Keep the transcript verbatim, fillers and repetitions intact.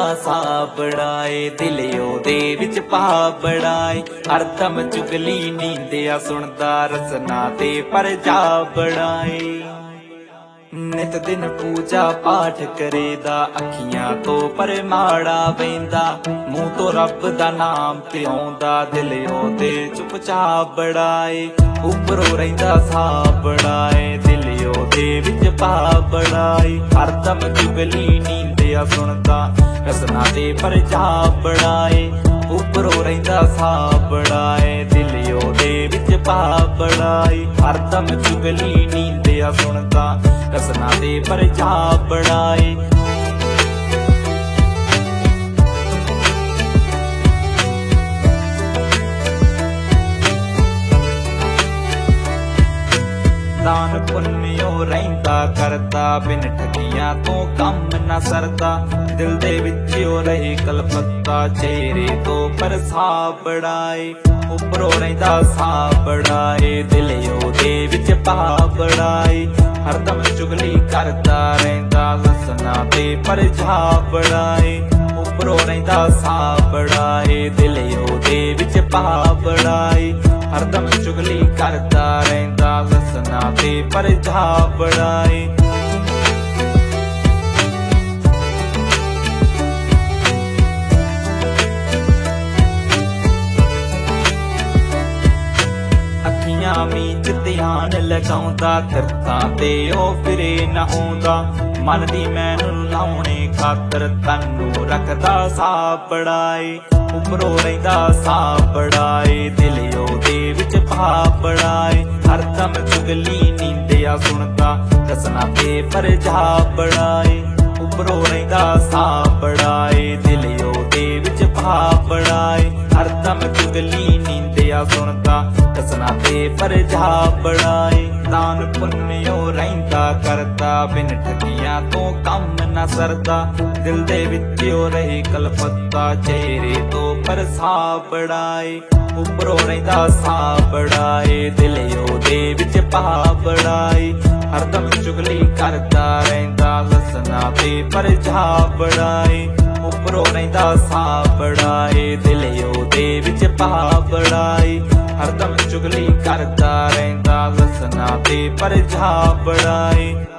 सा बड़ाए दिल ओदे विच पा बड़ाए हरदम चुगली नींदिया सुनदा रसना ते पर जा बड़ाए नित दिन पूजा पाठ करेदा अखियां तो पर माड़ा वेंदा मुंह तो रब दा नाम ते आउंदा दिल ओदे चुपचाप बड़ाए उपरों रहिंदा सा बड़ाए दिल ओदे विच पा बड़ाए हरदम चुगली नींदिया सुनदा रसना ते पर जा बड़ाए उपरों रहिंदा सा बड़ाए दिल ओदे विच पा बड़ाए हरदम चुगली नींदिया सुनदा रसना ते पर जा बड़ाए दान पुन्यो रहिंदा करदा बिन ठगियां तो कम न सरदा दिल दे विचों रही कलपत्ता चेहरे तो पर सा बड़ाए उपरों रहिंदा सा बड़ाए दिल ओदे विच पा बड़ाए हरदम चुगली करदा रहिंदा रसना ते पर जा बड़ाए उपरों रहिंदा सा बड़ाए दिल ओदे विच पा बड़ाए हरदम चुगली करदा रहिंदा रसना ते पर जा बड़ाए अखियां मीच ध्यान लगाउंदा धरतां ते ओ फिरे न आउंदा मन दी मैनू लाउणे खातर तन्नू रखदा सा बड़ाए उपरों रहिंदा सा बड़ाए दिल ओदे विच पा बड़ाए हरदम चुगली नींदिया सुनदा रसना ते पर जा बड़ाए उपरों रहिंदा सा बड़ाए दिल ओदे विच पा बड़ाए हरदम चुगली नींदिया सुनदा रसना ते पर जा बड़ाए दान पुन्यो रहिंदा करदा बिन ठगियां तो कम न सरदा दिल दे विचों रही कलपत्ता चेहरे तो पर सा बड़ाए उपरों रहिंदा सा बड़ाए दिल ओदे विच पा बड़ाए हरदम चुगली करदा रहिंदा रसना ते पर जा बड़ाए उपरों रहिंदा सा बड़ाए दिल ओदे विच पा बड़ाए हरदम चुगली करदा रहिंदा रसना ते पर जा बड़ाए।